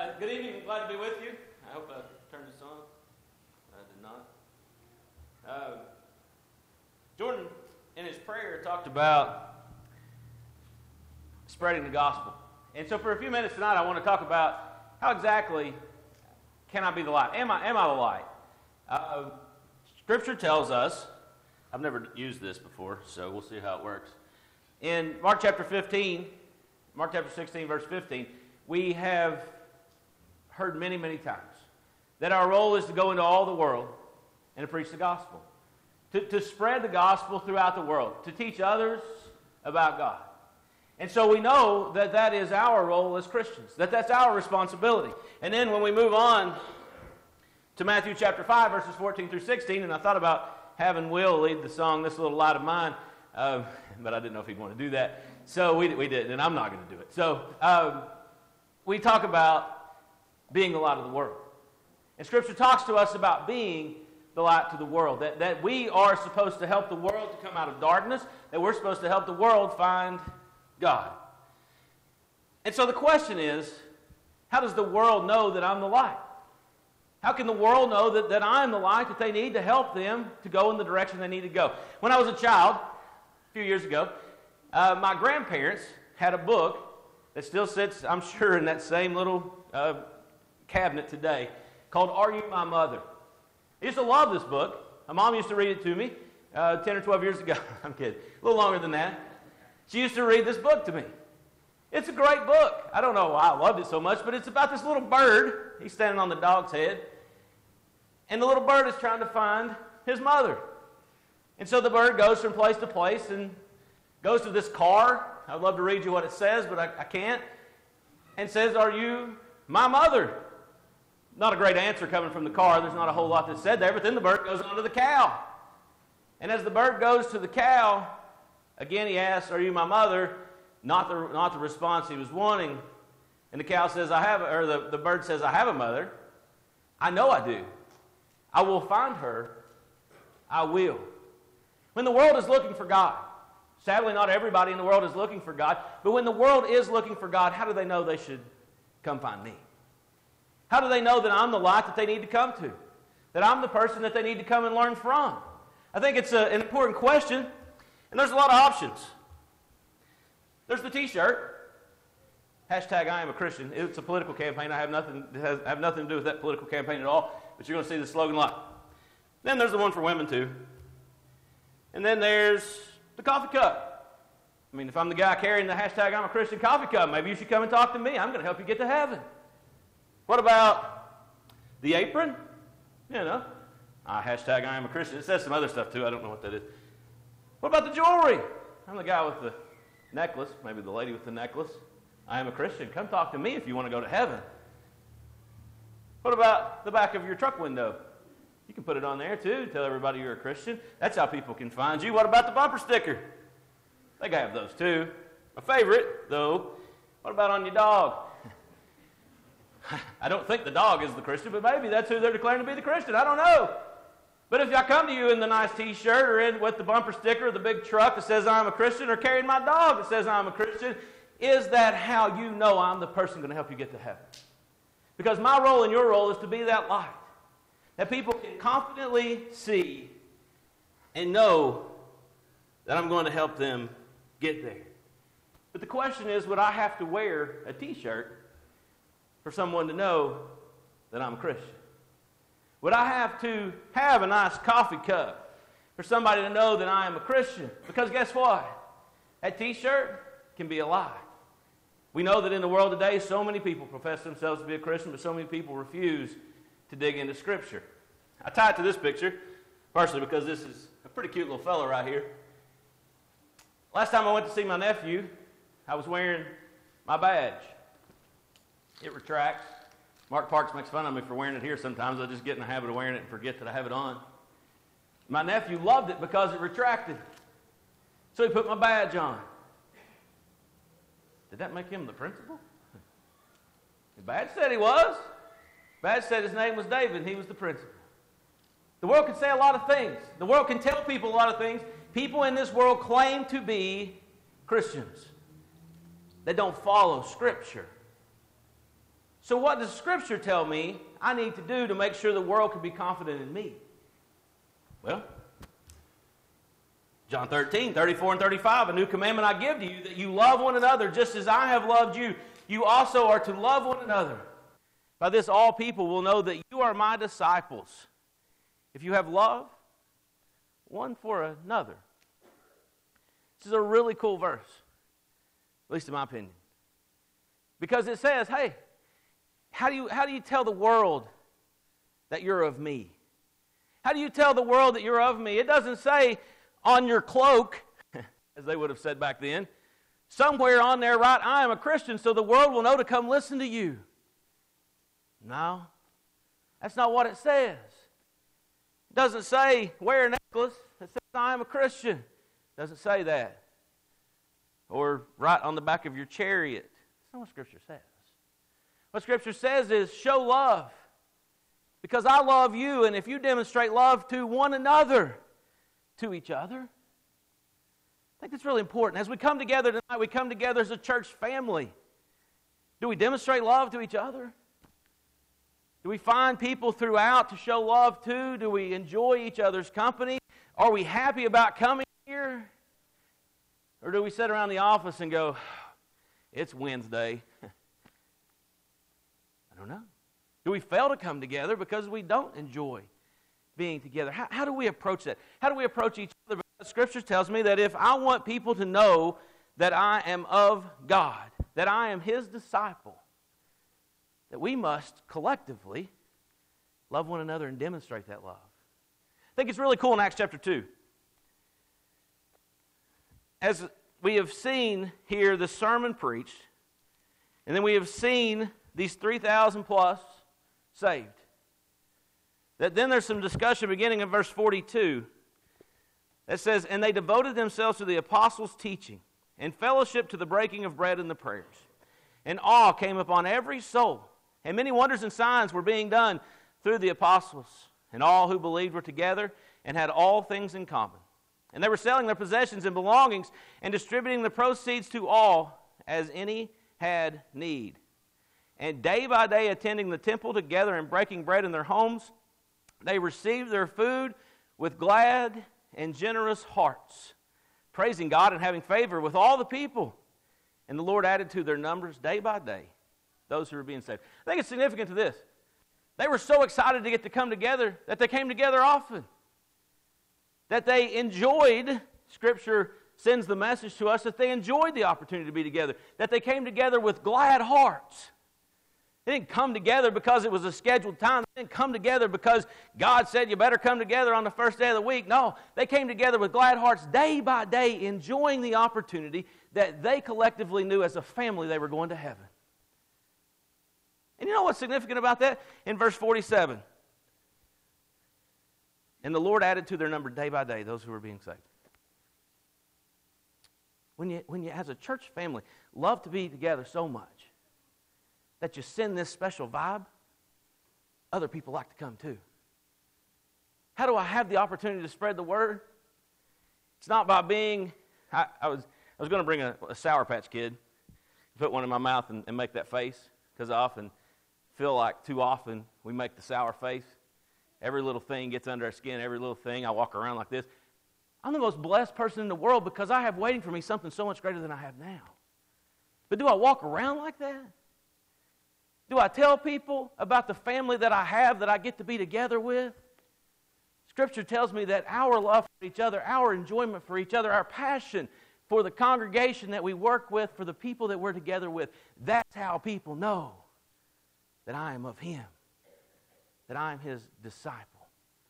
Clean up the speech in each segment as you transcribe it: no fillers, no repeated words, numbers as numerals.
Good evening. I'm glad to be with you. I hope I turned this on. I did not. Jordan, in his prayer, talked about spreading the gospel. And so for a few minutes tonight, I want to talk about how exactly can I be the light? Am I the light? Scripture tells us, I've never used this before, so we'll see how it works. In Mark chapter 16, verse 15, we have heard many, many times that our role is to go into all the world and to preach the gospel. To spread the gospel throughout the world. To teach others about God. And so we know that that is our role as Christians. That's our responsibility. And then when we move on to Matthew chapter 5, verses 14 through 16, and I thought about having Will lead the song, This Little Light of Mine, but I didn't know if he'd want to do that. So we didn't, and I'm not going to do it. So we talk about being the light of the world. And Scripture talks to us about being the light to the world. That we are supposed to help the world to come out of darkness. That we're supposed to help the world find God. And so the question is, how does the world know that I'm the light? How can the world know that I'm the light that they need to help them to go in the direction they need to go? When I was a child, a few years ago, my grandparents had a book that still sits, I'm sure, in that same little cabinet today, called Are You My Mother? I used to love this book. My mom used to read it to me 10 or 12 years ago. I'm kidding. A little longer than that. She used to read this book to me. It's a great book. I don't know why I loved it so much, but it's about this little bird. He's standing on the dog's head. And the little bird is trying to find his mother. And so the bird goes from place to place and goes to this car. I'd love to read you what it says, but I can't. And says, Are you my mother? Not a great answer coming from the car. There's not a whole lot that's said there. But then the bird goes on to the cow. And as the bird goes to the cow, again he asks, Are you my mother? Not the response he was wanting. And the cow says, the bird says, I have a mother. I know I do. I will find her. I will. When the world is looking for God, sadly not everybody in the world is looking for God, but when the world is looking for God, how do they know they should come find me? How do they know that I'm the light that they need to come to? That I'm the person that they need to come and learn from? I think it's an important question, and there's a lot of options. There's the t-shirt, hashtag I am a Christian. It's a political campaign. I have nothing to do with that political campaign at all, but you're going to see the slogan a lot. Then there's the one for women too. And then there's the coffee cup. I mean, if I'm the guy carrying the hashtag I'm a Christian coffee cup, maybe you should come and talk to me. I'm going to help you get to heaven. What about the apron? You know, hashtag I am a Christian. It says some other stuff too. I don't know what that is. What about the jewelry? I'm the guy with the necklace, maybe the lady with the necklace. I am a Christian. Come talk to me if you want to go to heaven. What about the back of your truck window? You can put it on there too. Tell everybody you're a Christian. That's how people can find you. What about the bumper sticker? They have those too. My favorite, though, what about on your dog? I don't think the dog is the Christian, but maybe that's who they're declaring to be the Christian. I don't know. But if I come to you in the nice t-shirt or in with the bumper sticker or the big truck that says I'm a Christian or carrying my dog that says I'm a Christian, is that how you know I'm the person going to help you get to heaven? Because my role and your role is to be that light. That people can confidently see and know that I'm going to help them get there. But the question is, would I have to wear a t-shirt for someone to know that I'm a Christian? Would I have to have a nice coffee cup for somebody to know that I am a Christian? Because guess what? That t-shirt can be a lie. We know that in the world today, so many people profess themselves to be a Christian, but so many people refuse to dig into Scripture. I tie it to this picture, partially because this is a pretty cute little fellow right here. Last time I went to see my nephew, I was wearing my badge. It retracts. Mark Parks makes fun of me for wearing it here sometimes. I just get in the habit of wearing it and forget that I have it on. My nephew loved it because it retracted. So he put my badge on. Did that make him the principal? The badge said he was. The badge said his name was David and he was the principal. The world can say a lot of things. The world can tell people a lot of things. People in this world claim to be Christians. They don't follow Scripture. So what does Scripture tell me I need to do to make sure the world can be confident in me? Well, John 13, 34 and 35, a new commandment I give to you, that you love one another just as I have loved you. You also are to love one another. By this all people will know that you are my disciples, if you have love one for another. This is a really cool verse, at least in my opinion. Because it says, hey, how do you tell the world that you're of me? How do you tell the world that you're of me? It doesn't say on your cloak, as they would have said back then. Somewhere on there, right, I am a Christian, so the world will know to come listen to you. No, that's not what it says. It doesn't say, wear a necklace that says, I am a Christian. It doesn't say that. Or right on the back of your chariot. That's not what Scripture says. What Scripture says is, show love. Because I love you, and if you demonstrate love to one another, to each other. I think that's really important. As we come together tonight, we come together as a church family. Do we demonstrate love to each other? Do we find people throughout to show love to? Do we enjoy each other's company? Are we happy about coming here? Or do we sit around the office and go, it's Wednesday? I don't know. Do we fail to come together because we don't enjoy being together? How do we approach that? How do we approach each other? Because Scripture tells me that if I want people to know that I am of God, that I am His disciple, that we must collectively love one another and demonstrate that love. I think it's really cool in Acts chapter 2. As we have seen here the sermon preached, and then we have seen these 3,000 plus saved. That then there's some discussion beginning in verse 42 that says, and they devoted themselves to the apostles' teaching and fellowship, to the breaking of bread and the prayers. And awe came upon every soul, and many wonders and signs were being done through the apostles. And all who believed were together and had all things in common. And they were selling their possessions and belongings and distributing the proceeds to all as any had need. And day by day attending the temple together and breaking bread in their homes, they received their food with glad and generous hearts, praising God and having favor with all the people. And the Lord added to their numbers day by day those who were being saved. I think it's significant to this. They were so excited to get to come together that they came together often. That they enjoyed, Scripture sends the message to us, that they enjoyed the opportunity to be together. That they came together with glad hearts. They didn't come together because it was a scheduled time. They didn't come together because God said you better come together on the first day of the week. No, they came together with glad hearts day by day, enjoying the opportunity that they collectively knew as a family they were going to heaven. And you know what's significant about that? In verse 47, and the Lord added to their number day by day those who were being saved. When you as a church family love to be together so much that you send this special vibe, other people like to come too. How do I have the opportunity to spread the word? It's not by being, I was going to bring a Sour Patch Kid, put one in my mouth and make that face, because I often feel like too often we make the sour face. Every little thing gets under our skin, every little thing, I walk around like this. I'm the most blessed person in the world because I have waiting for me something so much greater than I have now. But do I walk around like that? Do I tell people about the family that I have, that I get to be together with? Scripture tells me that our love for each other, our enjoyment for each other, our passion for the congregation that we work with, for the people that we're together with, that's how people know that I am of Him, that I am His disciple.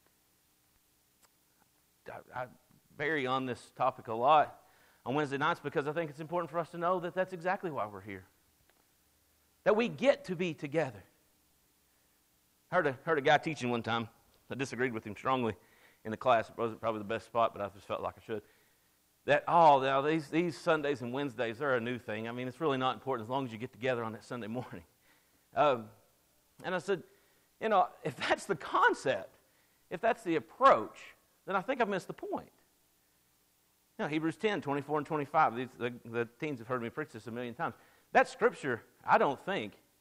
I vary on this topic a lot on Wednesday nights because I think it's important for us to know that that's exactly why we're here. That we get to be together. I heard a guy teaching one time. I disagreed with him strongly in the class. It wasn't probably the best spot, but I just felt like I should. That, now these Sundays and Wednesdays, they're a new thing. I mean, it's really not important as long as you get together on that Sunday morning. And I said, if that's the concept, if that's the approach, then I think I've missed the point. Hebrews 10, 24 and 25. The teens have heard me preach this a million times. That scripture, I don't think,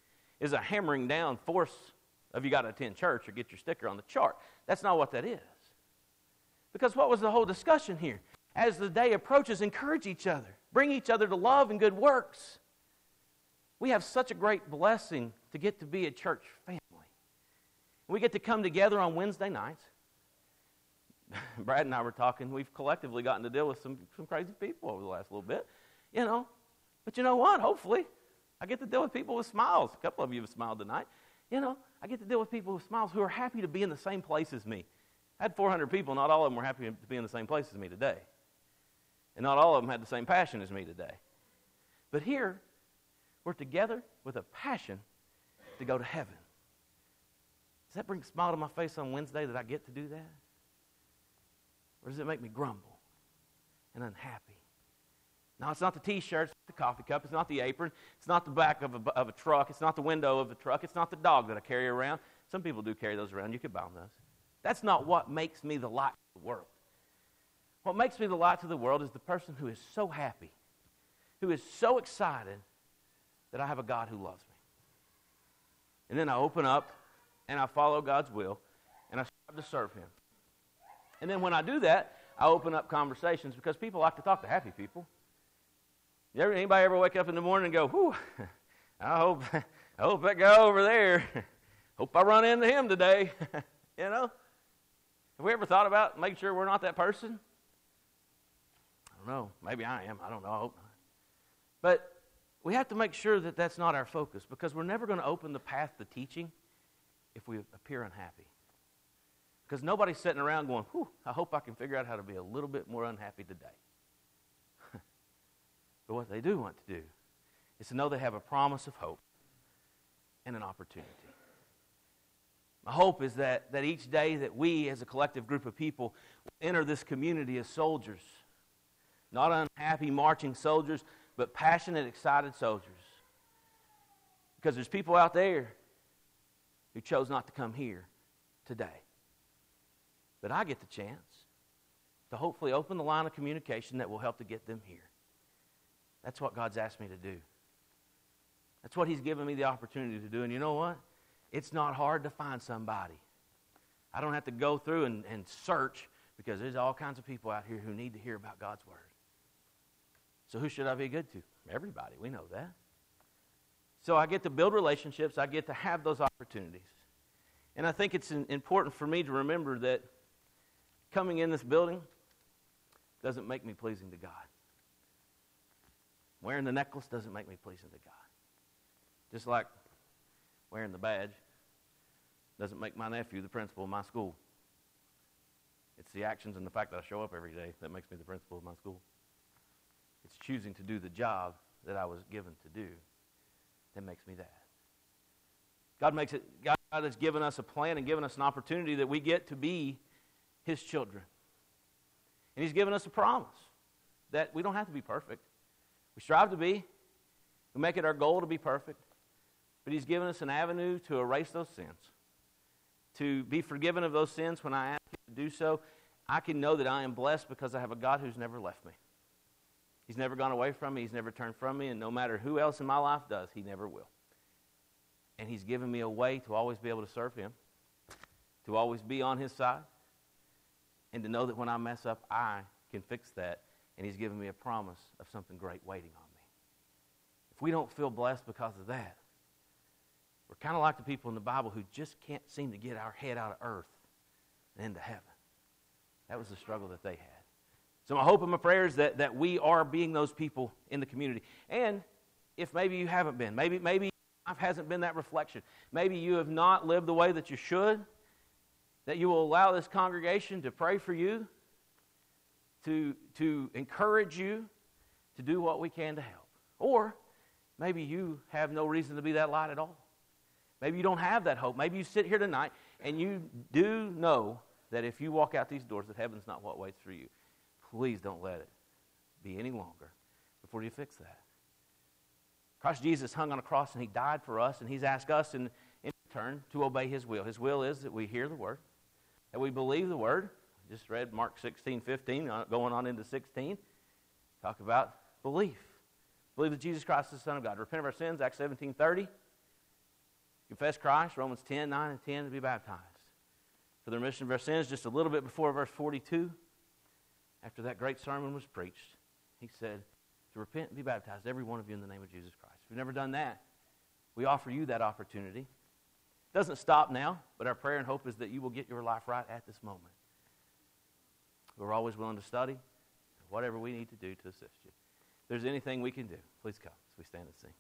is a hammering down force of you got to attend church or get your sticker on the chart. That's not what that is. Because what was the whole discussion here? As the day approaches, encourage each other. Bring each other to love and good works. We have such a great blessing to get to be a church family. We get to come together on Wednesday nights. Brad and I were talking. We've collectively gotten to deal with some crazy people over the last little bit, But you know what? Hopefully, I get to deal with people with smiles. A couple of you have smiled tonight. I get to deal with people with smiles who are happy to be in the same place as me. I had 400 people. Not all of them were happy to be in the same place as me today. And not all of them had the same passion as me today. But here, we're together with a passion to go to heaven. Does that bring a smile to my face on Wednesday that I get to do that? Or does it make me grumble and unhappy? No, it's not the T-shirt, it's not the coffee cup, it's not the apron, it's not the back of a truck, it's not the window of the truck, it's not the dog that I carry around. Some people do carry those around. You could buy them those. That's not what makes me the light of the world. What makes me the light to the world is the person who is so happy, who is so excited that I have a God who loves me. And then I open up and I follow God's will and I strive to serve Him. And then when I do that, I open up conversations because people like to talk to happy people. Anybody ever wake up in the morning and go, whew, I hope that guy over there, hope I run into him today, Have we ever thought about making sure we're not that person? I don't know. Maybe I am. I don't know. I hope not. But we have to make sure that that's not our focus because we're never going to open the path to teaching if we appear unhappy. Because nobody's sitting around going, whew, I hope I can figure out how to be a little bit more unhappy today. But what they do want to do is to know they have a promise of hope and an opportunity. My hope is that each day that we as a collective group of people enter this community as soldiers, not unhappy marching soldiers, but passionate, excited soldiers. Because there's people out there who chose not to come here today. But I get the chance to hopefully open the line of communication that will help to get them here. That's what God's asked me to do. That's what He's given me the opportunity to do. And you know what? It's not hard to find somebody. I don't have to go through and search because there's all kinds of people out here who need to hear about God's Word. So who should I be good to? Everybody. We know that. So I get to build relationships. I get to have those opportunities. And I think it's important for me to remember that coming in this building doesn't make me pleasing to God. Wearing the necklace doesn't make me pleasing to God. Just like wearing the badge doesn't make my nephew the principal of my school. It's the actions and the fact that I show up every day that makes me the principal of my school. It's choosing to do the job that I was given to do that makes me that. God has given us a plan and given us an opportunity that we get to be His children. And He's given us a promise that we don't have to be perfect. We strive to be. We make it our goal to be perfect. But He's given us an avenue to erase those sins, to be forgiven of those sins. When I ask Him to do so, I can know that I am blessed because I have a God who's never left me. He's never gone away from me. He's never turned from me. And no matter who else in my life does, He never will. And He's given me a way to always be able to serve Him, to always be on His side, and to know that when I mess up, I can fix that. And He's given me a promise of something great waiting on me. If we don't feel blessed because of that, we're kind of like the people in the Bible who just can't seem to get our head out of earth and into heaven. That was the struggle that they had. So my hope and my prayer is that we are being those people in the community. And if maybe you haven't been, maybe life hasn't been that reflection, maybe you have not lived the way that you should, that you will allow this congregation to pray for you, to encourage you to do what we can to help. Or maybe you have no reason to be that light at all. Maybe you don't have that hope. Maybe you sit here tonight and you do know that if you walk out these doors that heaven's not what waits for you. Please don't let it be any longer before you fix that. Christ Jesus hung on a cross and He died for us, and He's asked us in return to obey His will. His will is that we hear the Word, that we believe the Word. We just read Mark 16:15, going on into 16. Talk about belief. Believe that Jesus Christ is the Son of God. Repent of our sins, Acts 17:30. Confess Christ, Romans 10, 9 and 10, to be baptized. For the remission of our sins, just a little bit before verse 42, after that great sermon was preached, he said, to repent and be baptized, every one of you in the name of Jesus Christ. If you've never done that, we offer you that opportunity. It doesn't stop now, but our prayer and hope is that you will get your life right at this moment. We're always willing to study, whatever we need to do to assist you. If there's anything we can do, please come as we stand and sing.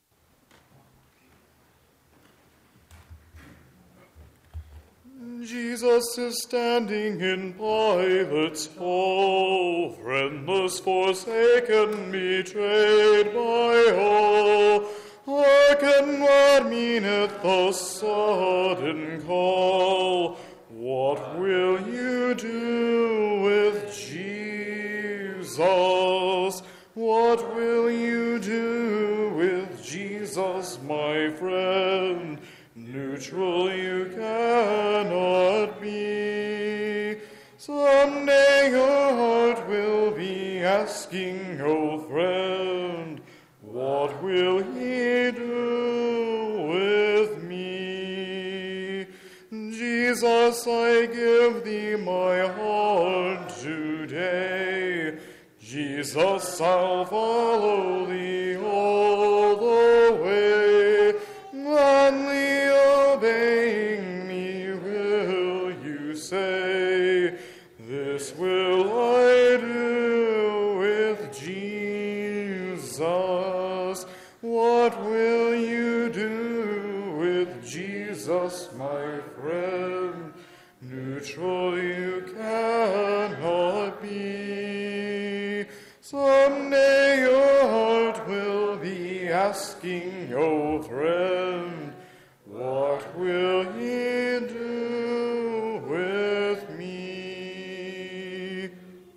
Jesus is standing in Pilate's hall, friendless, forsaken, betrayed by all. Hearken what meaneth the sudden call. What will you do with Jesus? What will you do with Jesus, my friend? Neutral you cannot be. Someday your heart will be asking, oh friend, what will he do with me? Jesus, I give thee my heart today. Jesus, I'll follow thee all the way. Gladly obeying me, will you say, this will I do with Jesus? What will you do with Jesus, my friend? Neutral you cannot be. Someday your heart will be asking, oh friend, what will he do with me?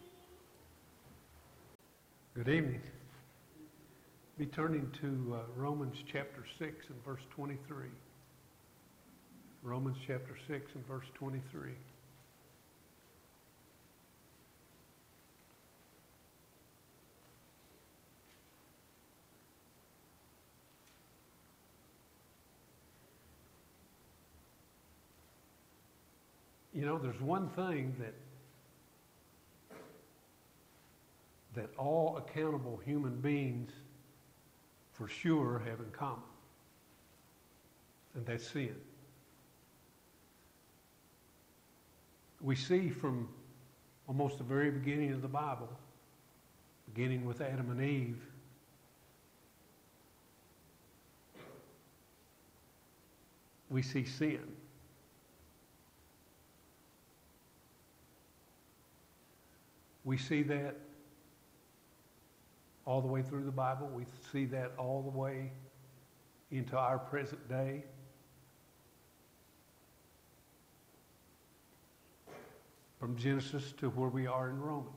Good evening. Be turning to Romans chapter 6 and verse 23. Romans chapter 6 and verse 23. You know, there's one thing that all accountable human beings for sure have in common, and that's sin. We see from almost the very beginning of the Bible, beginning with Adam and Eve, we see sin. We see that all the way through the Bible. We see that all the way into our present day. From Genesis to where we are in Romans.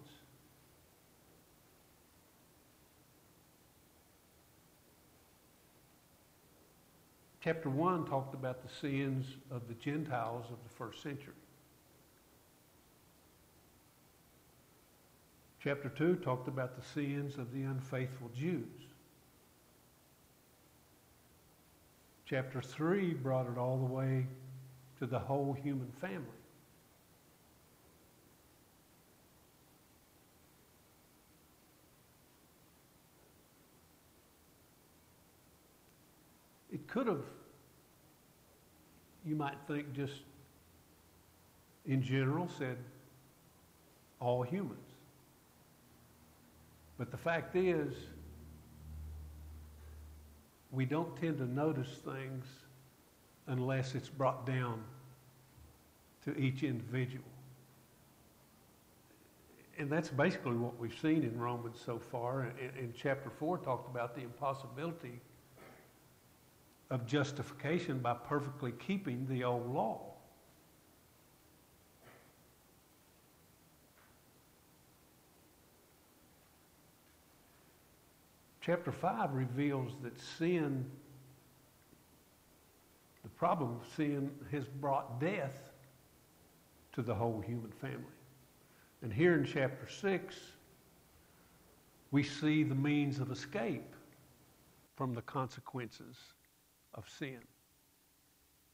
Chapter 1 talked about the sins of the Gentiles of the first century. Chapter 2 talked about the sins of the unfaithful Jews. Chapter 3 brought it all the way to the whole human family. It could have, you might think, just in general said all humans. But the fact is, we don't tend to notice things unless it's brought down to each individual. And that's basically what we've seen in Romans so far. And chapter 4 talked about the impossibility of justification by perfectly keeping the old law. Chapter 5 reveals that sin, the problem of sin, has brought death to the whole human family. And here in chapter 6, we see the means of escape from the consequences of sin.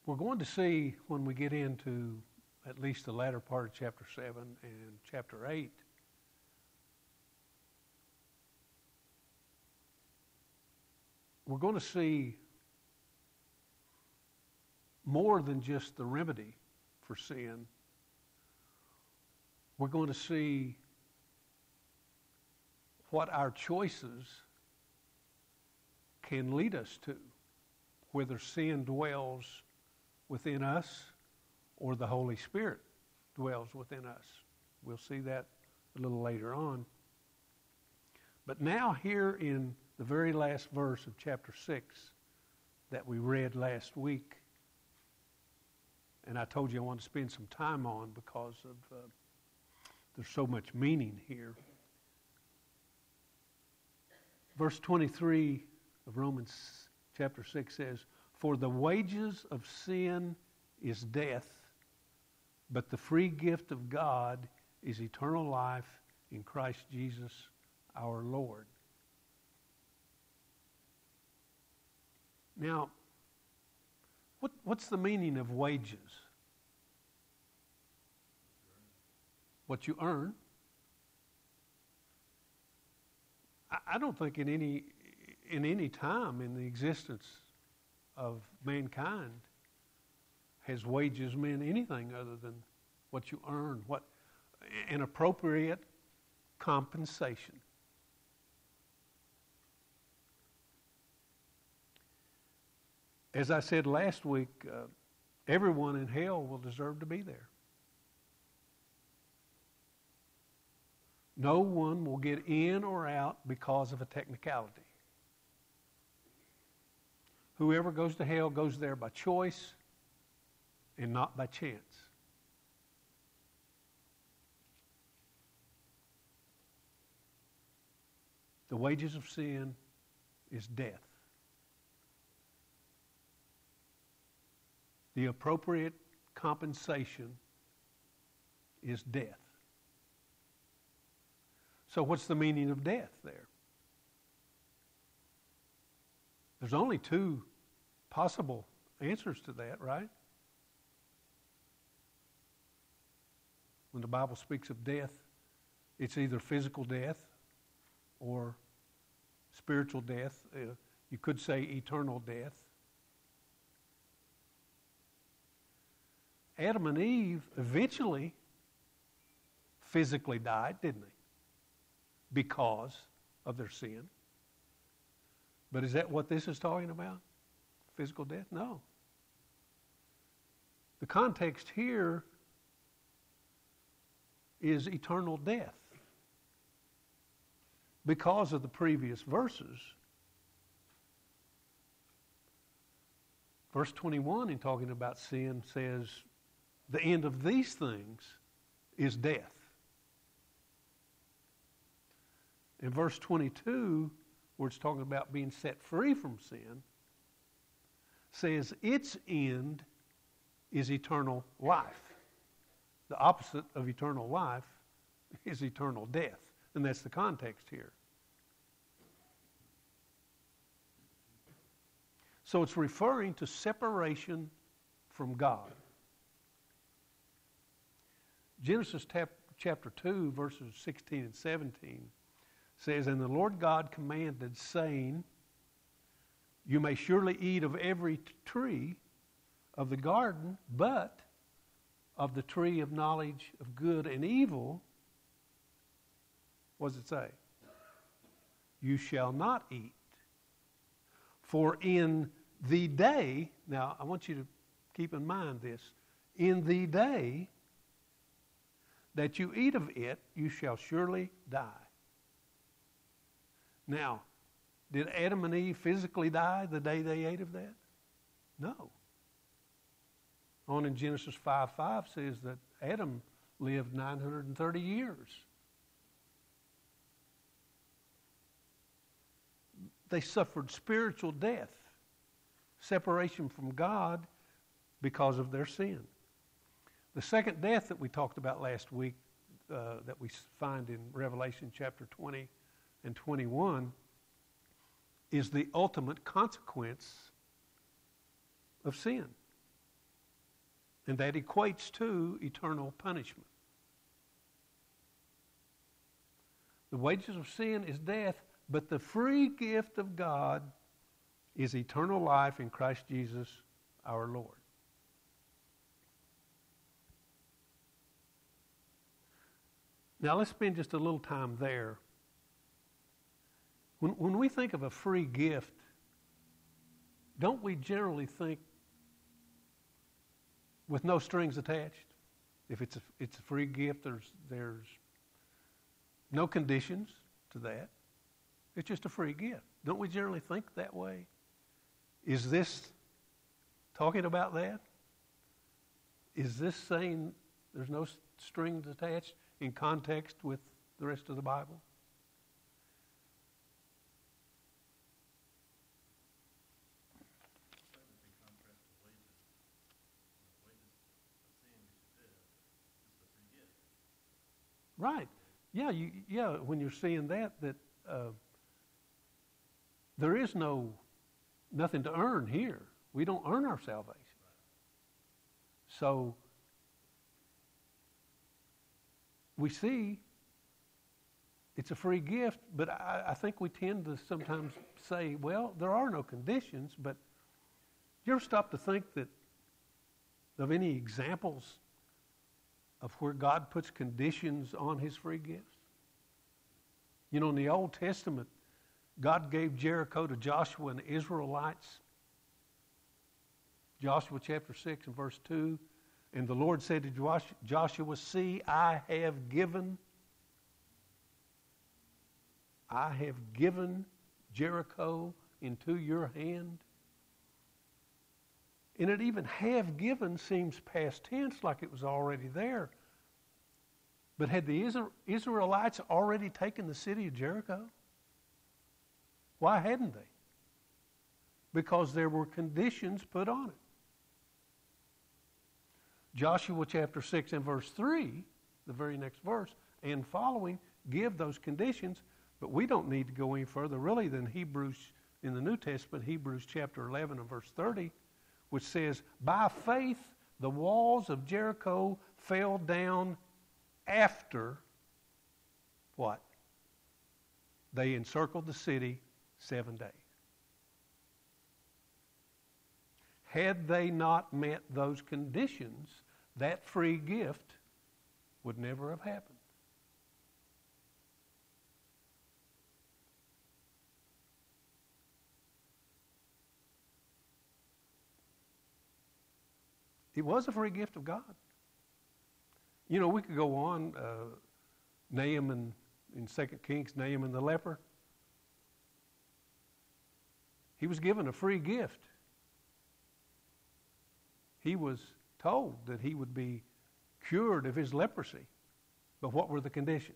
We're going to see when we get into at least the latter part of chapter 7 and chapter 8, we're going to see more than just the remedy for sin. We're going to see what our choices can lead us to, whether sin dwells within us or the Holy Spirit dwells within us. We'll see that a little later on. But now here in the very last verse of chapter 6 that we read last week, and I told you I want to spend some time on because of there's so much meaning here. Verse 23 of Romans chapter 6 says, "For the wages of sin is death, but the free gift of God is eternal life in Christ Jesus our Lord." Now, what's the meaning of wages? What you earn. I don't think in any time in the existence of mankind has wages meant anything other than what you earn, what an appropriate compensation. As I said last week, everyone in hell will deserve to be there. No one will get in or out because of a technicality. Whoever goes to hell goes there by choice and not by chance. The wages of sin is death. The appropriate compensation is death. So what's the meaning of death there? There's only two possible answers to that, right? When the Bible speaks of death, it's either physical death or spiritual death. You could say eternal death. Adam and Eve eventually physically died, didn't they? Because of their sin. But is that what this is talking about? Physical death? No. The context here is eternal death. Because of the previous verses. Verse 21, in talking about sin, says, the end of these things is death. In verse 22, where it's talking about being set free from sin, says its end is eternal life. The opposite of eternal life is eternal death. And that's the context here. So it's referring to separation from God. Genesis chapter 2, verses 16 and 17 says, "And the Lord God commanded, saying, You may surely eat of every tree of the garden, but of the tree of knowledge of good and evil," what does it say? "You shall not eat. For in the day," now I want you to keep in mind this, "in the day that you eat of it, you shall surely die." Now, did Adam and Eve physically die the day they ate of that? No. On in Genesis 5:5 says that Adam lived 930 years. They suffered spiritual death, separation from God because of their sin. The second death that we talked about last week, that we find in Revelation chapter 20 and 21, is the ultimate consequence of sin. And that equates to eternal punishment. The wages of sin is death, but the free gift of God is eternal life in Christ Jesus our Lord. Now let's spend just a little time there. When we think of a free gift, don't we generally think with no strings attached? If it's a free gift, there's no conditions to that. It's just a free gift. Don't we generally think that way? Is this talking about that? Is this saying there's no strings attached in context with the rest of the Bible? Right. Yeah, when you're seeing that there is nothing to earn here. We don't earn our salvation. So we see it's a free gift, but I think we tend to sometimes say, well, there are no conditions, but you ever stop to think of any examples of where God puts conditions on his free gifts? You know, in the Old Testament, God gave Jericho to Joshua and the Israelites. Joshua chapter 6 and verse 2, and the Lord said to Joshua, see, I have given Jericho into your hand. And it even have given seems past tense, like it was already there. But had the Israelites already taken the city of Jericho? Why hadn't they? Because there were conditions put on it. Joshua chapter 6 and verse 3, the very next verse, and following, give those conditions, but we don't need to go any further really than Hebrews, in the New Testament, Hebrews chapter 11 and verse 30, which says, by faith the walls of Jericho fell down after what? They encircled the city 7 days. Had they not met those conditions, that free gift would never have happened. It was a free gift of God. You know, we could go on. Naaman, in 2 Kings, Naaman the leper. He was given a free gift. He was told that he would be cured of his leprosy. But what were the conditions?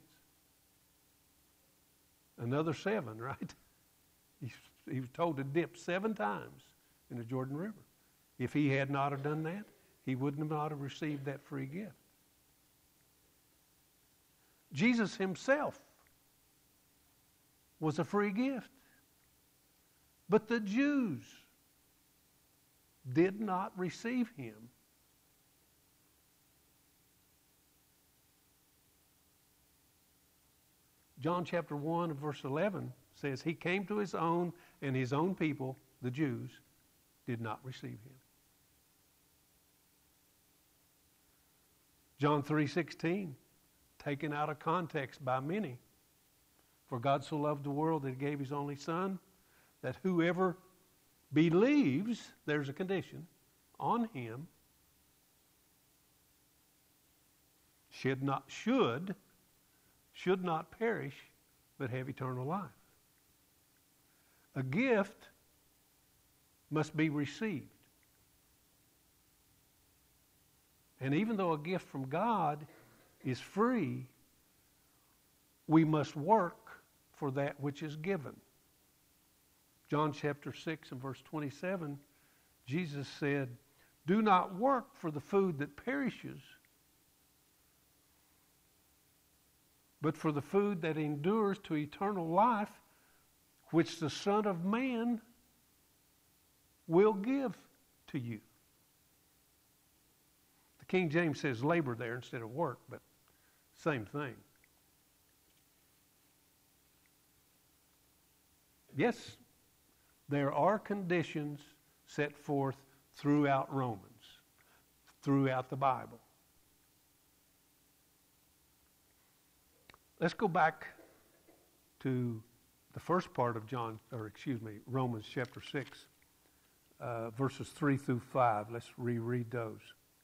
Another 7, right? He was told to dip 7 times in the Jordan River. If he had not have done that, he would not have received that free gift. Jesus himself was a free gift. But the Jews did not receive him. John chapter 1 and verse 11 says, he came to his own, and his own people, the Jews, did not receive him. John 3:16, taken out of context by many. For God so loved the world that he gave his only Son, that whoever believes, there's a condition, on him should not perish, but have eternal life. A gift must be received. And even though a gift from God is free, we must work for that which is given. John chapter 6 and verse 27, Jesus said, do not work for the food that perishes, but for the food that endures to eternal life, which the Son of Man will give to you. King James says labor there instead of work, but same thing. Yes, there are conditions set forth throughout Romans, throughout the Bible. Let's go back to the first part of Romans chapter 6, verses 3 through 5. Let's reread those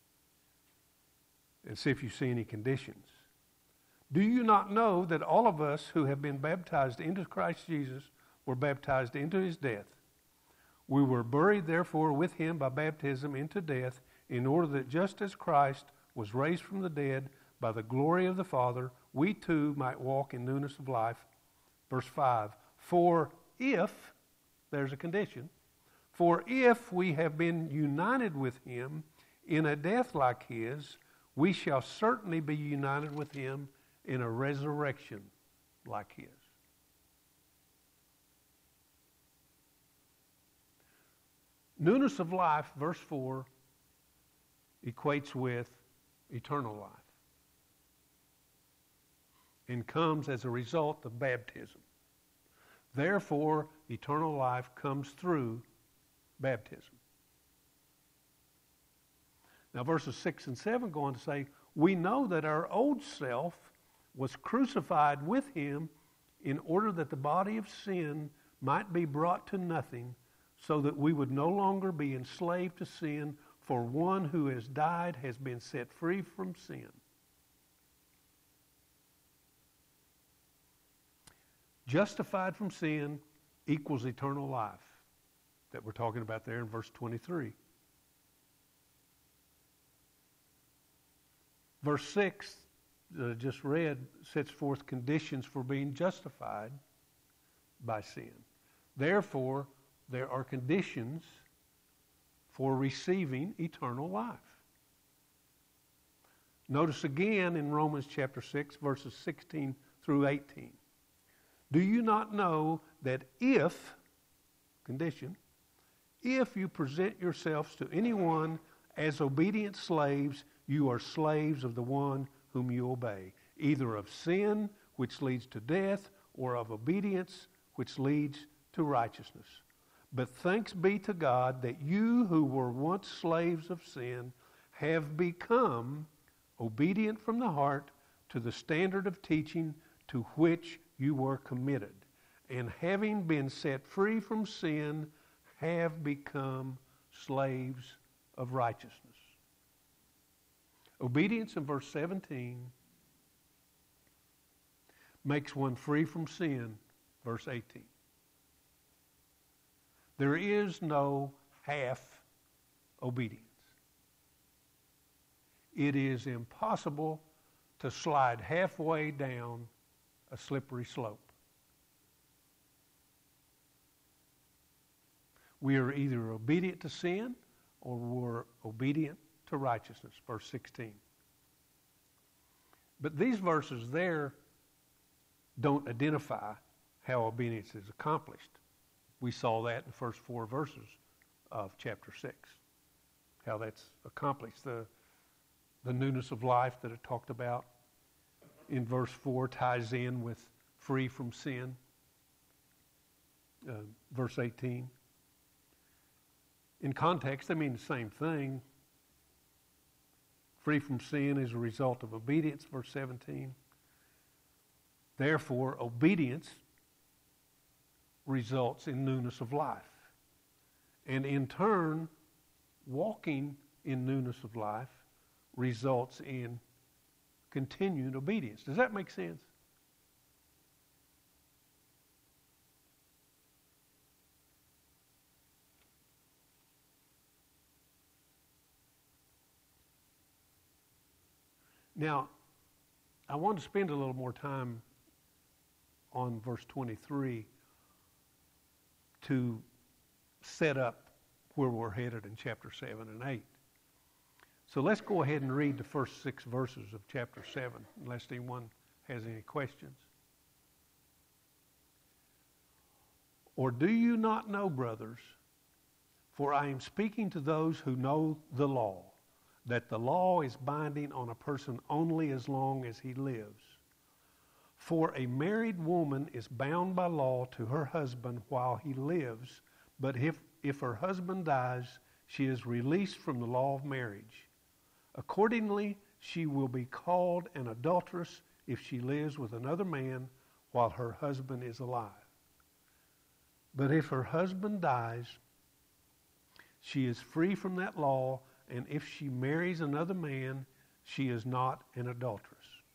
and see if you see any conditions. Do you not know that all of us who have been baptized into Christ Jesus were baptized into his death? We were buried, therefore, with him by baptism into death, in order that just as Christ was raised from the dead by the glory of the Father, we too might walk in newness of life. Verse 5, for if, there's a condition, for if we have been united with him in a death like his, we shall certainly be united with him in a resurrection like his. Newness of life, verse 4, equates with eternal life and comes as a result of baptism. Therefore, eternal life comes through baptism. Now, verses 6 and 7 go on to say, we know that our old self was crucified with him in order that the body of sin might be brought to nothing, so that we would no longer be enslaved to sin, for one who has died has been set free from sin. Justified from sin equals eternal life that we're talking about there in verse 23. Verse 6, just read, sets forth conditions for being justified by sin. Therefore, there are conditions for receiving eternal life. Notice again in Romans chapter 6, verses 16 through 18. Do you not know that if you present yourselves to anyone as obedient slaves, you are slaves of the one whom you obey, either of sin, which leads to death, or of obedience, which leads to righteousness. But thanks be to God that you who were once slaves of sin have become obedient from the heart to the standard of teaching to which you were committed, and having been set free from sin, have become slaves of righteousness. Obedience in verse 17 makes one free from sin, verse 18. There is no half obedience. It is impossible to slide halfway down a slippery slope. We are either obedient to sin or we're obedient to righteousness, verse 16. But these verses there don't identify how obedience is accomplished. We saw that in the first 4 verses of chapter 6, how that's accomplished. The newness of life that it talked about in verse 4 ties in with free from sin. Verse 18. In context, they mean the same thing. Free from sin is a result of obedience, verse 17. Therefore, obedience results in newness of life. And in turn, walking in newness of life results in continued obedience. Does that make sense? Now, I want to spend a little more time on verse 23 to set up where we're headed in chapter 7 and 8. So let's go ahead and read the first 6 verses of chapter 7, unless anyone has any questions. Or do you not know, brothers, for I am speaking to those who know the law, that the law is binding on a person only as long as he lives. For a married woman is bound by law to her husband while he lives, but if her husband dies, she is released from the law of marriage. Accordingly, she will be called an adulteress if she lives with another man while her husband is alive. But if her husband dies, she is free from that law, and if she marries another man, she is not an adulteress.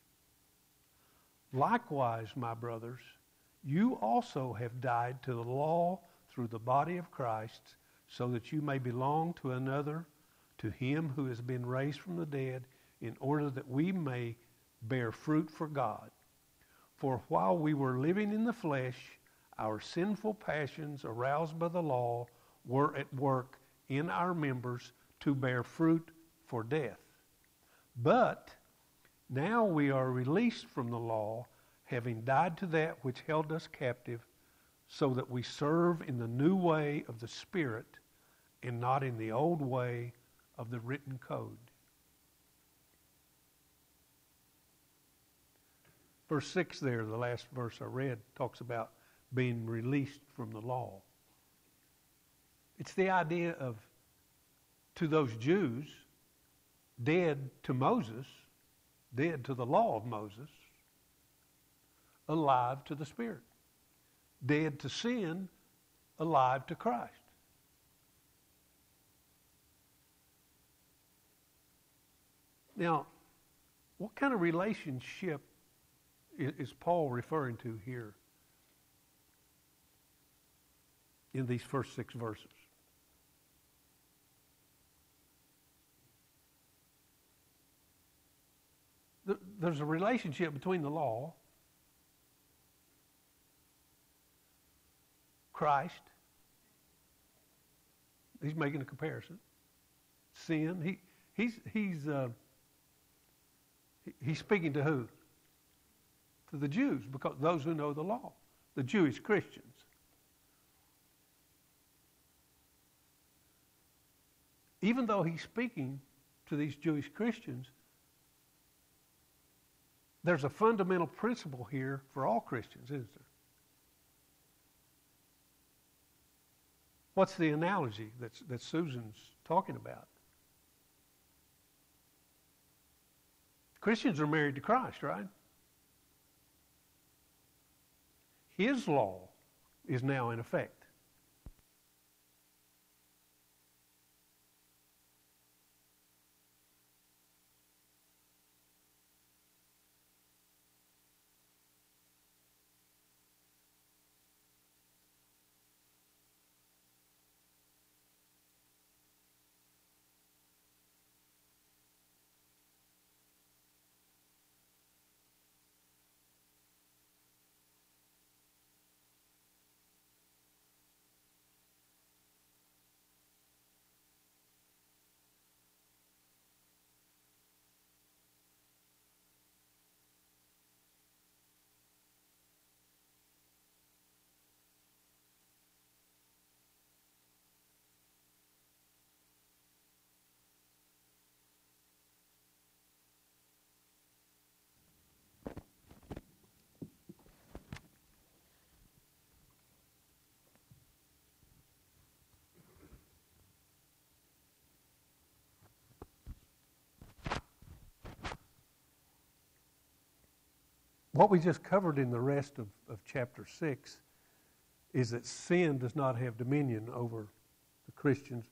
Likewise, my brothers, you also have died to the law through the body of Christ, so that you may belong to another, to him who has been raised from the dead, in order that we may bear fruit for God. For while we were living in the flesh, our sinful passions aroused by the law were at work in our members to bear fruit for death. But now we are released from the law, having died to that which held us captive, so that we serve in the new way of the Spirit and not in the old way of the written code. Verse 6 there, the last verse I read, talks about being released from the law. It's the idea of, to those Jews, dead to Moses, dead to the law of Moses, alive to the Spirit. Dead to sin, alive to Christ. Now, what kind of relationship is Paul referring to here in these first 6 verses? There's a relationship between the law, Christ. He's making a comparison. Sin. He's speaking to who? To the Jews, because those who know the law, the Jewish Christians. Even though he's speaking to these Jewish Christians, there's a fundamental principle here for all Christians, isn't there? What's the analogy that Susan's talking about? Christians are married to Christ, right? His law is now in effect. What we just covered in the rest of chapter 6 is that sin does not have dominion over the Christians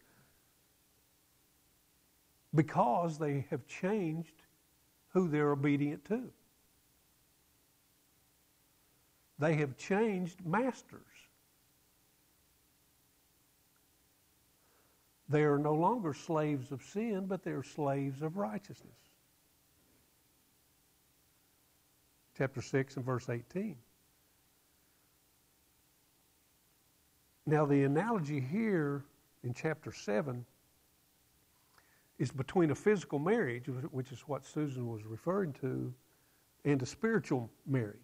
because they have changed who they're obedient to. They have changed masters. They are no longer slaves of sin, but they're slaves of righteousness. Chapter 6 and verse 18. Now the analogy here in chapter 7 is between a physical marriage, which is what Susan was referring to, and a spiritual marriage.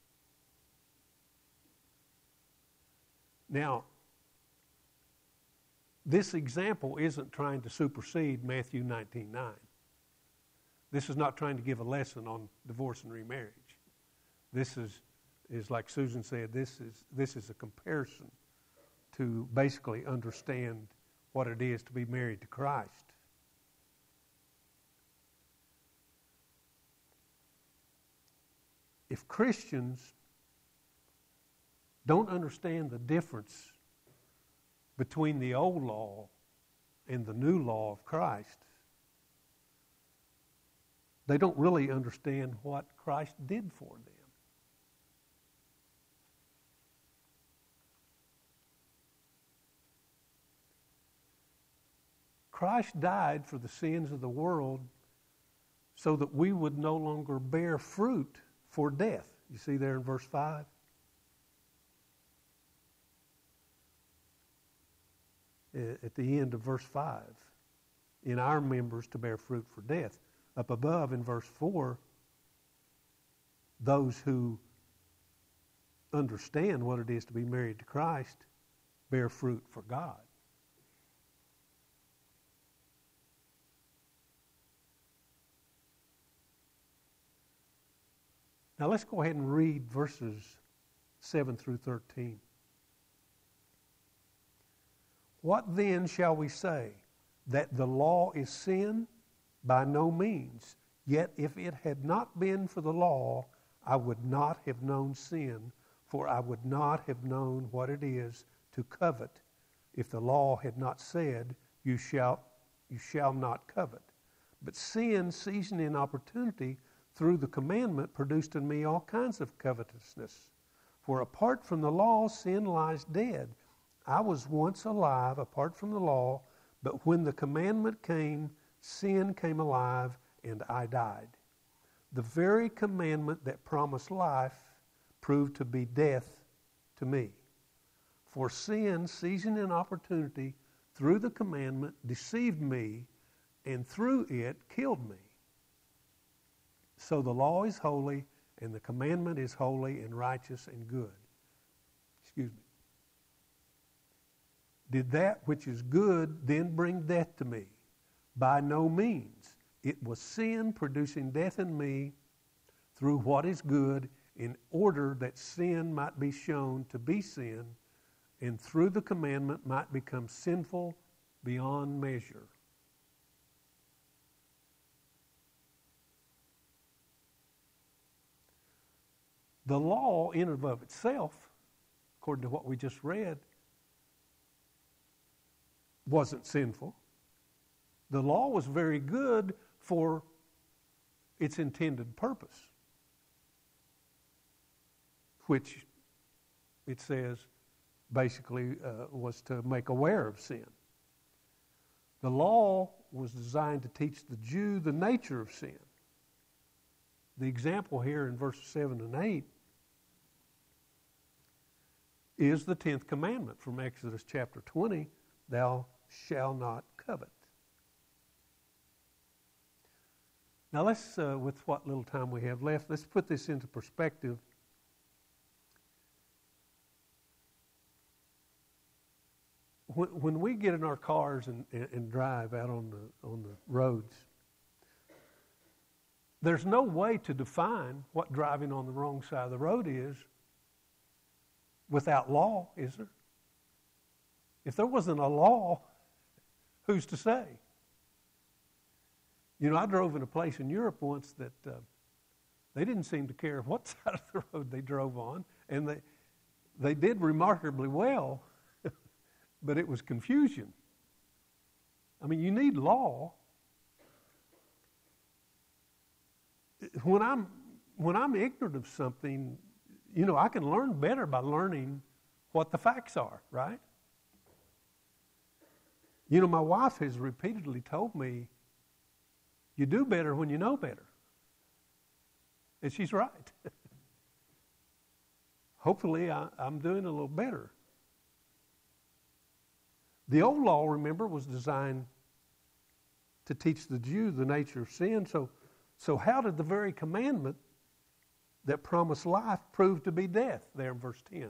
Now, this example isn't trying to supersede Matthew 19:9. This is not trying to give a lesson on divorce and remarriage. This is like Susan said, this is a comparison to basically understand what it is to be married to Christ. If Christians don't understand the difference between the old law and the new law of Christ, they don't really understand what Christ did for them. Christ died for the sins of the world so that we would no longer bear fruit for death. You see there in verse 5? At the end of verse 5, in our members to bear fruit for death. Up above in verse 4, those who understand what it is to be married to Christ bear fruit for God. Now let's go ahead and read verses 7 through 13. What then shall we say? That the law is sin? By no means. Yet if it had not been for the law, I would not have known sin, for I would not have known what it is to covet, if the law had not said, you shall not covet. But sin, seizing an opportunity through the commandment, produced in me all kinds of covetousness. For apart from the law, sin lies dead. I was once alive apart from the law, but when the commandment came, sin came alive, and I died. The very commandment that promised life proved to be death to me. For sin, seizing an opportunity through the commandment, deceived me, and through it killed me. So the law is holy, and the commandment is holy and righteous and good. Excuse me. Did that which is good then bring death to me? By no means. It was sin producing death in me through what is good, in order that sin might be shown to be sin, and through the commandment might become sinful beyond measure. The law, in and of itself, according to what we just read, wasn't sinful. The law was very good for its intended purpose, which it says basically was to make aware of sin. The law was designed to teach the Jew the nature of sin. The example here in verses 7 and 8 is the 10th commandment from Exodus chapter 20, thou shalt not covet. Now let's, with what little time we have left, let's put this into perspective. When we get in our cars and drive out on the roads, there's no way to define what driving on the wrong side of the road is without law, is there? If there wasn't a law, who's to say? You know, I drove in a place in Europe once that they didn't seem to care what side of the road they drove on, and they did remarkably well, but it was confusion. I mean, you need law. When I'm ignorant of something, you know, I can learn better by learning what the facts are, right? You know, my wife has repeatedly told me, you do better when you know better. And she's right. Hopefully, I'm doing a little better. The old law, remember, was designed to teach the Jew the nature of sin. So how did the very commandment that promised life prove to be death there in verse 10?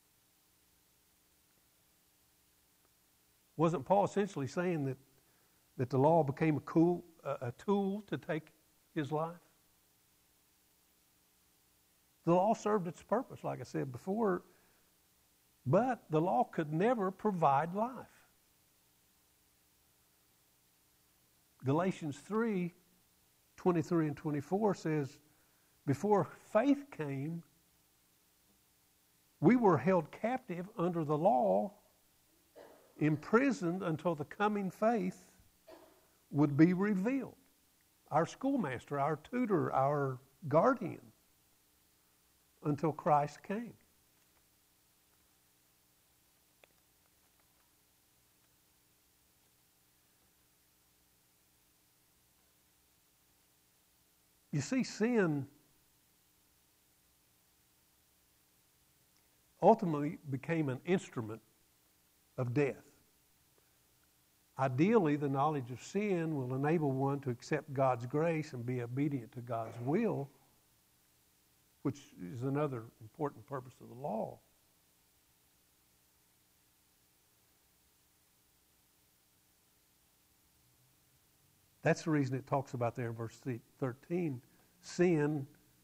Wasn't Paul essentially saying that the law became a tool to take his life? The law served its purpose, like I said before, but the law could never provide life. Galatians 3:23 and 24 says, before faith came, we were held captive under the law, imprisoned until the coming faith would be revealed. Our schoolmaster, our tutor, our guardian, until Christ came. You see, sin ultimately became an instrument of death. Ideally, the knowledge of sin will enable one to accept God's grace and be obedient to God's will, which is another important purpose of the law. That's the reason it talks about there in verse 13, sin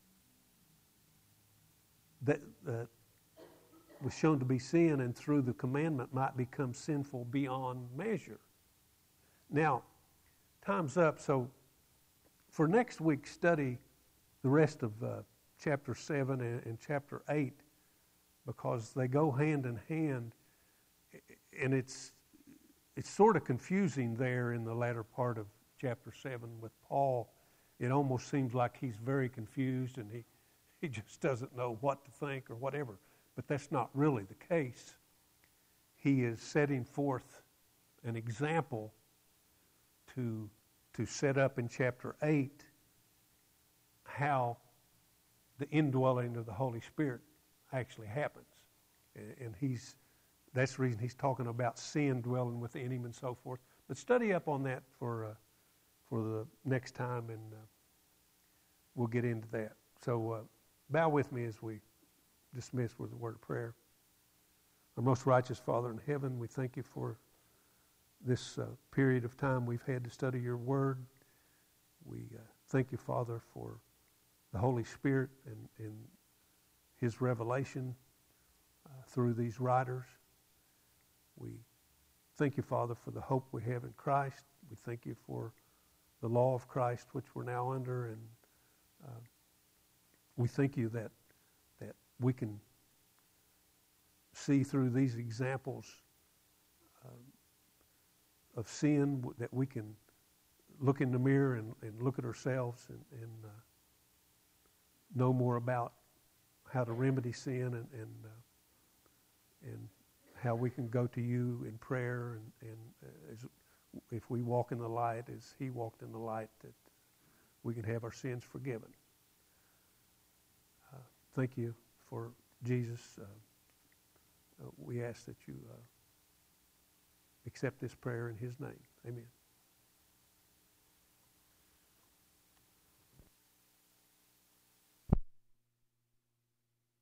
that was shown to be sin and through the commandment might become sinful beyond measure. Now, time's up, so for next week's study, the rest of chapter 7 and chapter 8, because they go hand in hand, and it's sort of confusing there in the latter part of chapter 7 with Paul. It almost seems like he's very confused and he just doesn't know what to think or whatever. But that's not really the case. He is setting forth an example to set up in chapter 8 how the indwelling of the Holy Spirit actually happens. And that's the reason he's talking about sin dwelling within him and so forth. But study up on that for the next time, and we'll get into that. So bow with me as we dismiss with a word of prayer. Our most righteous Father in heaven, we thank you for this period of time we've had to study your word. We thank you, Father, for the Holy Spirit and his revelation through these writers. We thank you, Father, for the hope we have in Christ. We thank you for the law of Christ, which we're now under, and we thank you that we can see through these examples of sin, that we can look in the mirror and look at ourselves and know more about how to remedy sin and how we can go to you in prayer and if we walk in the light as he walked in the light, that we can have our sins forgiven. Thank you for Jesus. We ask that you accept this prayer in his name. Amen.